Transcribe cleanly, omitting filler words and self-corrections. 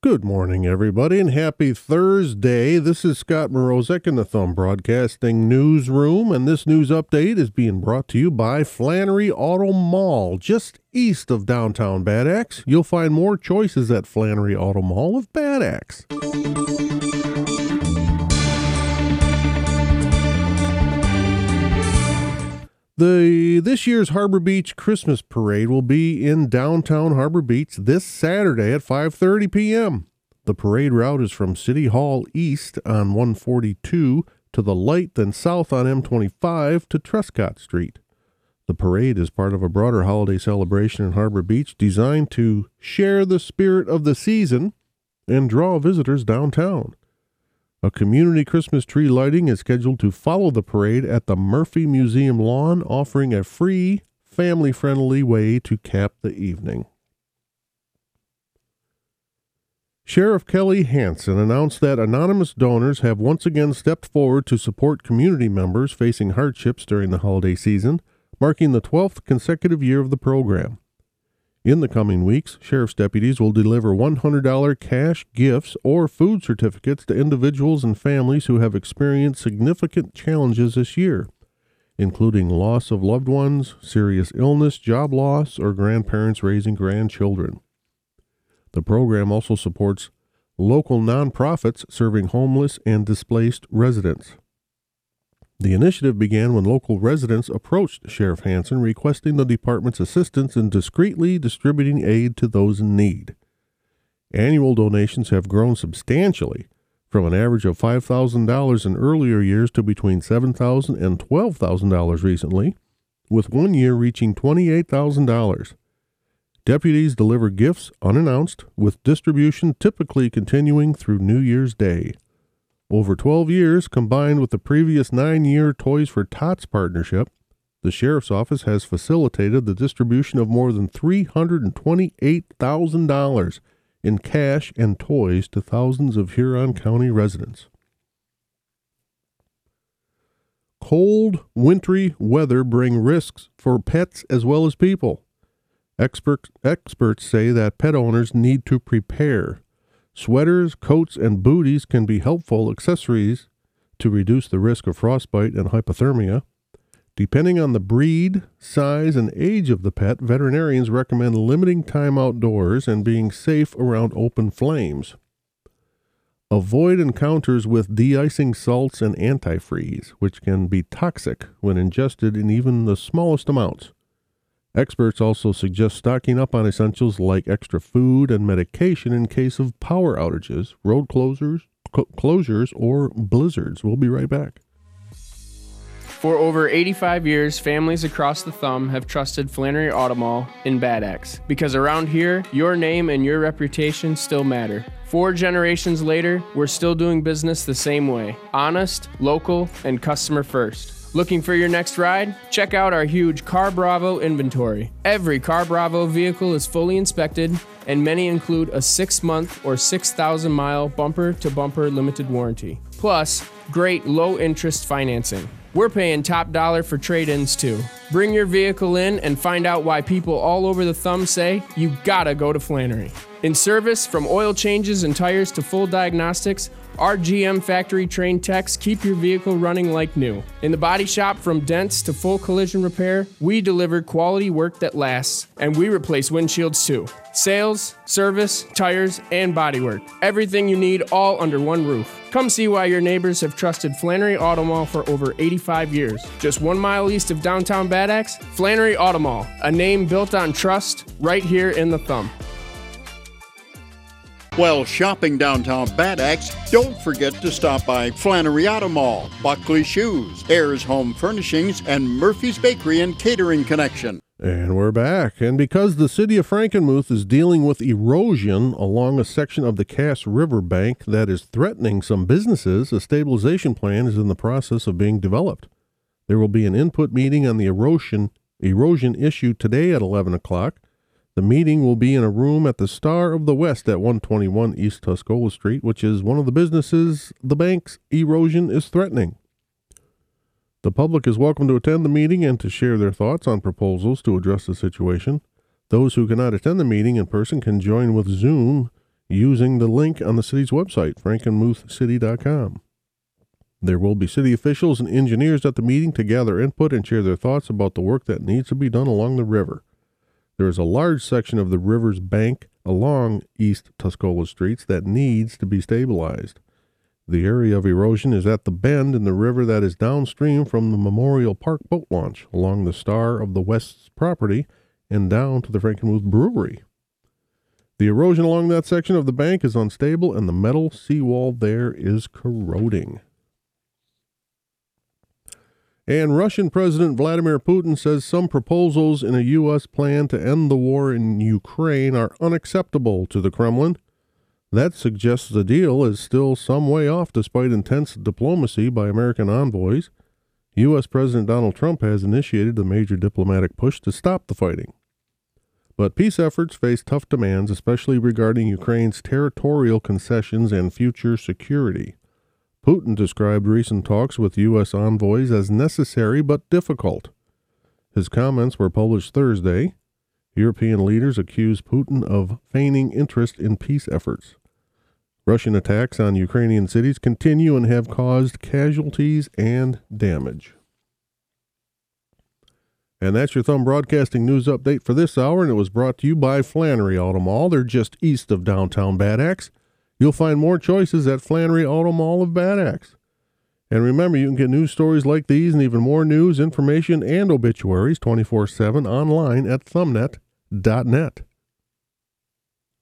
Good morning, everybody, and happy Thursday. This is Scott Mrozek in the Thumb Broadcasting Newsroom, and this news update is being brought to you by Flannery Auto Mall, just east of downtown Bad Axe. You'll find more choices at Flannery Auto Mall of Bad Axe. This year's Harbor Beach Christmas Parade will be in downtown Harbor Beach this Saturday at 5:30 p.m. The parade route is from City Hall east on 142 to the light, then south on M25 to Trescott Street. The parade is part of a broader holiday celebration in Harbor Beach designed to share the spirit of the season and draw visitors downtown. A community Christmas tree lighting is scheduled to follow the parade at the Murphy Museum lawn, offering a free, family-friendly way to cap the evening. Sheriff Kelly Hansen announced that anonymous donors have once again stepped forward to support community members facing hardships during the holiday season, marking the 12th consecutive year of the program. In the coming weeks, sheriff's deputies will deliver $100 cash gifts or food certificates to individuals and families who have experienced significant challenges this year, including loss of loved ones, serious illness, job loss, or grandparents raising grandchildren. The program also supports local nonprofits serving homeless and displaced residents. The initiative began when local residents approached Sheriff Hansen requesting the department's assistance in discreetly distributing aid to those in need. Annual donations have grown substantially, from an average of $5,000 in earlier years to between $7,000 and $12,000 recently, with one year reaching $28,000. Deputies deliver gifts unannounced, with distribution typically continuing through New Year's Day. Over 12 years, combined with the previous 9-year Toys for Tots partnership, the Sheriff's Office has facilitated the distribution of more than $328,000 in cash and toys to thousands of Huron County residents. Cold, wintry weather bring risks for pets as well as people. Experts say that pet owners need to prepare. Sweaters, coats, and booties can be helpful accessories to reduce the risk of frostbite and hypothermia. Depending on the breed, size, and age of the pet, veterinarians recommend limiting time outdoors and being safe around open flames. Avoid encounters with de-icing salts and antifreeze, which can be toxic when ingested in even the smallest amounts. Experts also suggest stocking up on essentials like extra food and medication in case of power outages, road closures, or blizzards. We'll be right back. For over 85 years, families across the Thumb have trusted Flannery Auto Mall in Bad Axe, because around here, your name and your reputation still matter. 4 generations later, we're still doing business the same way. Honest, local, and customer first. Looking for your next ride? Check out our huge Car Bravo inventory. Every Car Bravo vehicle is fully inspected, and many include a 6-month or 6,000-mile bumper-to-bumper limited warranty. Plus, great low-interest financing. We're paying top dollar for trade-ins too. Bring your vehicle in and find out why people all over the Thumb say you gotta go to Flannery. In service, from oil changes and tires to full diagnostics, our GM factory-trained techs keep your vehicle running like new. In the body shop, from dents to full collision repair, we deliver quality work that lasts, and we replace windshields too. Sales, service, tires, and bodywork. Everything you need all under one roof. Come see why your neighbors have trusted Flannery Auto Mall for over 85 years. Just 1 mile east of downtown Bad Axe, Flannery Auto Mall, a name built on trust right here in the Thumb. While shopping downtown Bad Axe, don't forget to stop by Flannery Auto Mall, Buckley Shoes, Ayers Home Furnishings, and Murphy's Bakery and Catering Connection. And we're back. And because the city of Frankenmuth is dealing with erosion along a section of the Cass River bank that is threatening some businesses, a stabilization plan is in the process of being developed. There will be an input meeting on the erosion issue today at 11 o'clock. The meeting will be in a room at the Star of the West at 121 East Tuscola Street, which is one of the businesses the bank's erosion is threatening. The public is welcome to attend the meeting and to share their thoughts on proposals to address the situation. Those who cannot attend the meeting in person can join with Zoom using the link on the city's website, frankenmuthcity.com. There will be city officials and engineers at the meeting to gather input and share their thoughts about the work that needs to be done along the river. There is a large section of the river's bank along East Tuscola streets that needs to be stabilized. The area of erosion is at the bend in the river that is downstream from the Memorial Park boat launch, along the Star of the West's property, and down to the Frankenmuth Brewery. The erosion along that section of the bank is unstable, and the metal seawall there is corroding. And Russian President Vladimir Putin says some proposals in a U.S. plan to end the war in Ukraine are unacceptable to the Kremlin. That suggests the deal is still some way off despite intense diplomacy by American envoys. U.S. President Donald Trump has initiated a major diplomatic push to stop the fighting. But peace efforts face tough demands, especially regarding Ukraine's territorial concessions and future security. Putin described recent talks with U.S. envoys as necessary but difficult. His comments were published Thursday. European leaders accuse Putin of feigning interest in peace efforts. Russian attacks on Ukrainian cities continue and have caused casualties and damage. And that's your Thumb Broadcasting News Update for this hour, and it was brought to you by Flannery Auto Mall. They're just east of downtown Bad Axe. You'll find more choices at Flannery Auto Mall of Bad Axe. And remember, you can get news stories like these and even more news, information, and obituaries 24/7 online at thumbnet.net.